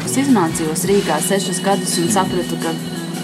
laukus izmācījos Rīgā 6 gadus un sapratu, ka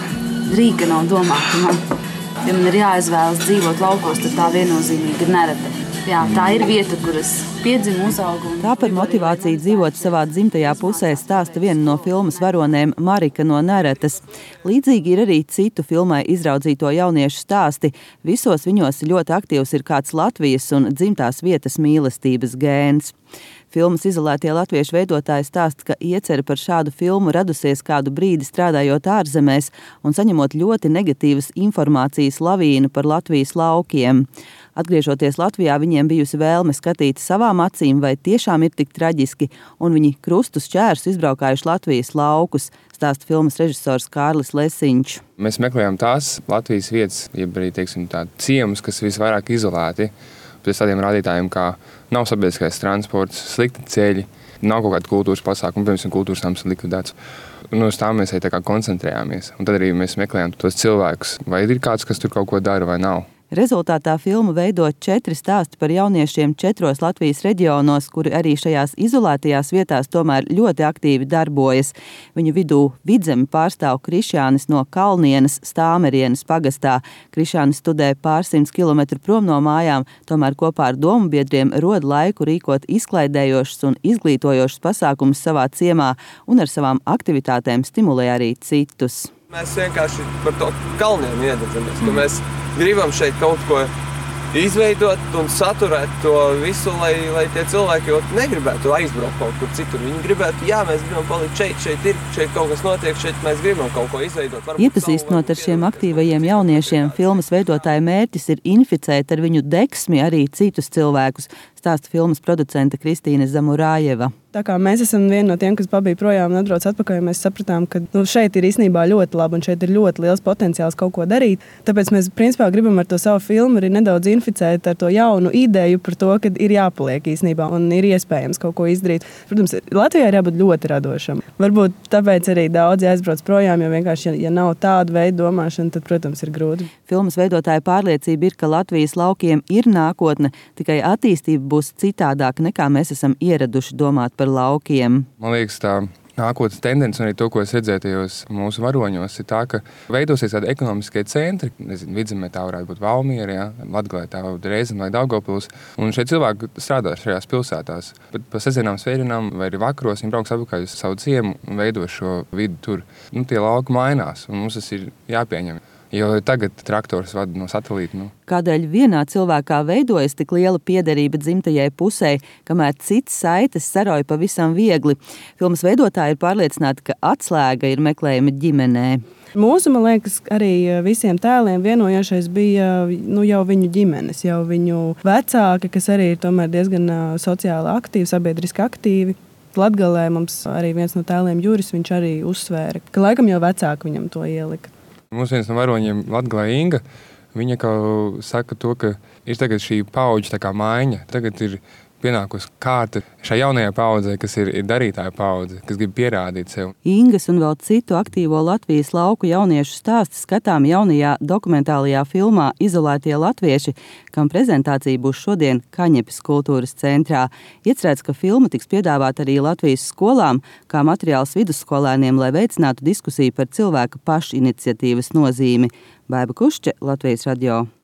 Rīga nav domāta man. Ja man ir jāizvēlas dzīvot laukos, tad tā viennozīmīgi ir Nerete. Jā, tā ir vieta, kur es piedzimu, uzaugu. Tā par motivāciju dzīvot savā dzimtajā pusē stāsta viena no filmas varonēm Marika no Neretes. Līdzīgi ir arī citu filmai izraudzīto jauniešu stāsti. Visos viņos ļoti aktīvs ir kāds Latvijas un dzimtās vietas mīlestības gēns. Filmas izolētie latviešu veidotāji stāsta, ka iecerē par šādu filmu radusies kādu brīdi strādājot ārzemēs un saņemot ļoti negatīvas informācijas lavīnu par Latvijas laukiem. Atgriežoties Latvijā, viņiem bijusi vēlme skatīt savām acīm, vai tiešām ir tik traģiski, un viņi krustus šķērsus izbraukājuši Latvijas laukus, stāsta filmas režisors Kārlis Lesiņš. Mēs meklējām tās Latvijas vietas, jeb arī, ciemus, kas visvairāk izolēti pēc tādiem rādītājiem, kā nav sabiedriskais transports, slikti ceļi, nav kaut kāda kultūras pasākuma, piemēram, kultūras nams ir likvidēts. Un uz tām mēs arī koncentrējāmies. Un tad arī mēs meklējām tos cilvēkus, vai ir kāds, kas tur kaut ko dara vai nav. Rezultātā filmu veido 4 stāsti par jauniešiem 4 Latvijas reģionos, kuri arī šajās izolētajās vietās tomēr ļoti aktīvi darbojas. Viņu vidū Vidzemi pārstāv Krišjānis no Kalnienes Stāmerienes pagastā. Krišjānis studē pārsimts kilometru prom no mājām, tomēr kopā ar domubiedriem rod laiku rīkot izklaidējošus un izglītojošus pasākumus savā ciemā un ar savām aktivitātēm stimulē arī citus. Mēs vienkārši par to Kalnienu iededzamies, ka mēs gribam šeit kaut ko izveidot un saturēt to visu, lai tie cilvēki jau negribētu aizbraukt kaut kur citur. Viņi gribētu, mēs gribam palikt šeit kaut kas notiek, šeit mēs gribam kaut ko izveidot. Iepazīstinot ar šiem aktīvajiem jauniešiem, filmas veidotāja mērķis ir inficēt ar viņu degsmi arī citus cilvēkus, stāsta filmas producente Kristīne Zamurājeva. Tā kā mēs esam vieni no tiem, kas pabija projām un atbrauc atpakaļ, mēs sapratām, ka šeit ir īstenībā ļoti labi un šeit ir ļoti liels potenciāls kaut ko darīt. Tāpēc mēs principā gribam ar to savu filmu arī nedaudz inficēt ar to jaunu ideju par to, ka ir jāpaliek īstenībā un ir iespējams kaut ko izdarīt. Protams, Latvijā ir jābūt ļoti radošam. Varbūt tāpēc arī daudzi aizbrauc projām, jo vienkārši, ja nav tāda veida domāšana, tad, protams, ir grūti. Filmas veidotāja pārliecība ir, ka Latvijas laukiem ir nākotne, tikai attīstība būs citādāka nekā mēs esam ieraduši domāt par laukiem. Man liekas, tā nākotnes tendence un arī to, ko es redzēju tajos mūsu varoņos, ir tā, ka veidosies tādi ekonomiskie centri. Vidzemē tā varētu būt Valmiera, Latgalē tā varbūt Rēzeme vai Daugavpils. Un šie cilvēki strādā šajās pilsētās. Bet pa sestdienām, svētdienām vai arī vakaros viņi brauks atpakaļ uz savu ciemu un veido šo vidu tur. Tie lauki mainās un mums tas ir jāpieņem. Jo tagad traktors vada no satelīta. Kādēļ vienā cilvēkā veidojas tik liela piederība dzimtajai pusē, kamēr cits saites saroja pavisam viegli? Filmas veidotāji ir pārliecināti, ka atslēga ir meklējama ģimenē. Mūsu, man liekas, arī visiem tēliem vienojošais bija jau viņu ģimenes, jau viņu vecāki, kas arī ir tomēr diezgan sociāli aktīvi, sabiedriski aktīvi. Latgalē mums arī viens no tēliem Juris, viņš arī uzsvēra, ka laikam jau vecāki viņam to ielika. Mums viens no varoņiem Latgalē Inga, viņa saka to, ka ir tagad šī paudža maiņa. Tagad ir pienākusi kārta šai jaunajai paudzei, kas ir darītāja paudze, kas grib pierādīt sev. Ingas un vēl citu aktīvo Latvijas lauku jauniešu stāstu skatām jaunajā dokumentālajā filmā Izolētie latvieši, kam prezentācija būs šodien Kaņepes kultūras centrā. Iecerēts, ka filma tiks piedāvāta arī Latvijas skolām, kā materiāls vidusskolēniem, lai veicinātu diskusiju par cilvēka pašiniciatīvas nozīmi. Baiba Kušče, Latvijas radio.